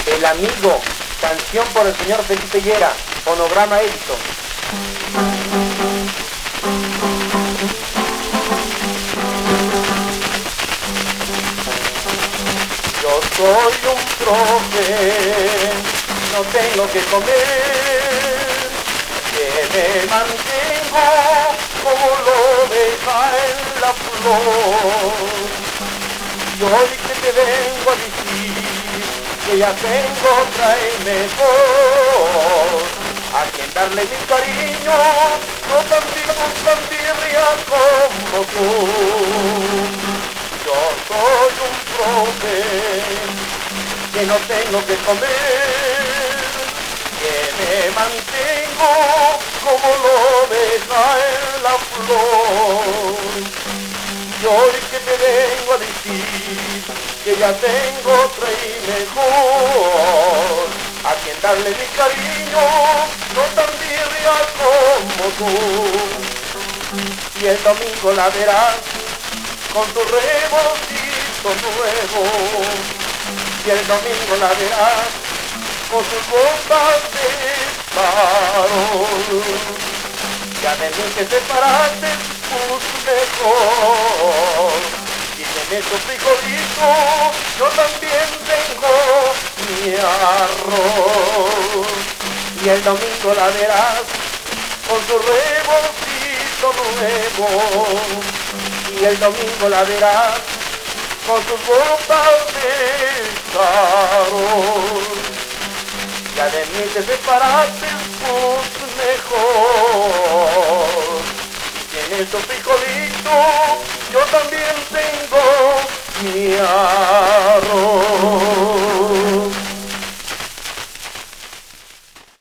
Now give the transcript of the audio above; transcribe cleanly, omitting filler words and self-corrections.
El amigo, canción por el señor Felipe Llera, fonograma Edison. Yo soy un profe, no tengo que comer, que me mantengo como lo deja en la flor. Y hoy que te vengo a decir que ya tengo otra y mejor, a quien darle mi cariño, no tan tirria como tú. Yo soy un profe que no tengo que comer, que me mantengo como lo deja en la flor. Y hoy que te vengo a decir que ya tengo otra y mejor, a quien darle mi cariño, no tan tirria como tú. Y el domingo la verás con tu rebocito nuevo, y el domingo la verás con sus botas de farol. Ya de mí que separaste, pues mejor. Y en esos frijolitos yo también tengo mi arroz. Y el domingo la verás con su rebocito nuevo, y el domingo la verás con sus botas de farol. Ya de mí te separaste, pues mejor. Y en estos frijolitos yo también tengo mi